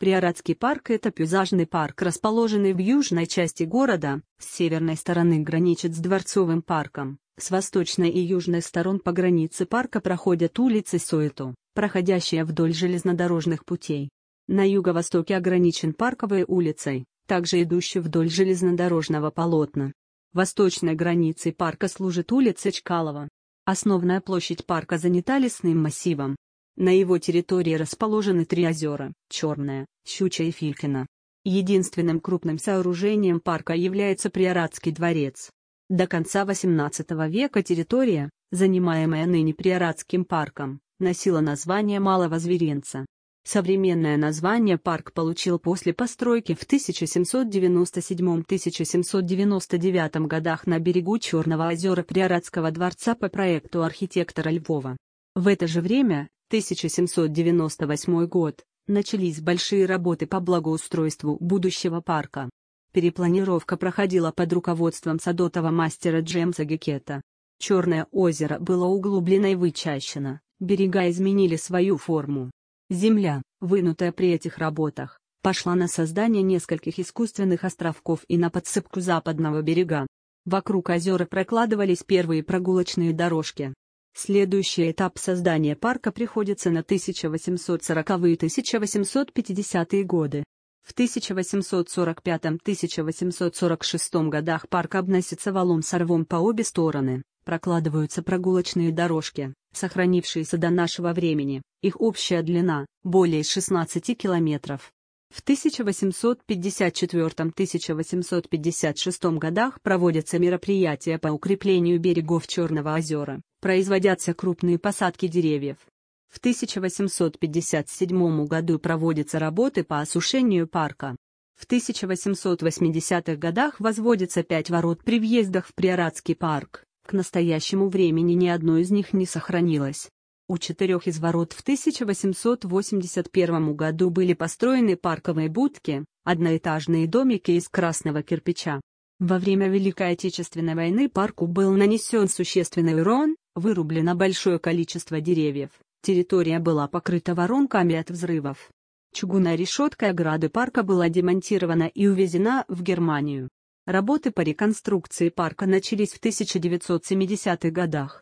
Приорадский парк – это пейзажный парк, расположенный в южной части города, с северной стороны граничит с Дворцовым парком, с восточной и южной сторон по границе парка проходят улицы Совету, проходящие вдоль железнодорожных путей. На юго-востоке ограничен Парковой улицей, также идущей вдоль железнодорожного полотна. Восточной границей парка служит улица Чкалова. Основная площадь парка занята лесным массивом. На его территории расположены 3 озера – Черное, Щучье и Филькино. Единственным крупным сооружением парка является Приорадский дворец. До конца XVIII века территория, занимаемая ныне Приорадским парком, носила название Малого Зверинца. Современное название парк получил после постройки в 1797-1799 годах на берегу Черного озера Приорадского дворца по проекту архитектора Львова. В это же время, 1798 год, начались большие работы по благоустройству будущего парка. Перепланировка проходила под руководством садового мастера Джеймса Геккета. Черное озеро было углублено и вычищено, берега изменили свою форму. Земля, вынутая при этих работах, пошла на создание нескольких искусственных островков и на подсыпку западного берега. Вокруг озера прокладывались первые прогулочные дорожки. Следующий этап создания парка приходится на 1840-1850-е годы. В 1845-1846 годах парк обносится валом с рвом по обе стороны, прокладываются прогулочные дорожки, сохранившиеся до нашего времени, их общая длина – более 16 километров. В 1854-1856 годах проводятся мероприятия по укреплению берегов Черного озера, производятся крупные посадки деревьев. В 1857 году проводятся работы по осушению парка. В 1880-х годах возводятся 5 ворот при въездах в Приорадский парк, к настоящему времени ни одно из них не сохранилось. У 4 из ворот в 1881 году были построены парковые будки, одноэтажные домики из красного кирпича. Во время Великой Отечественной войны парку был нанесен существенный урон, вырублено большое количество деревьев, территория была покрыта воронками от взрывов. Чугунная решетка ограды парка была демонтирована и увезена в Германию. Работы по реконструкции парка начались в 1970-х годах.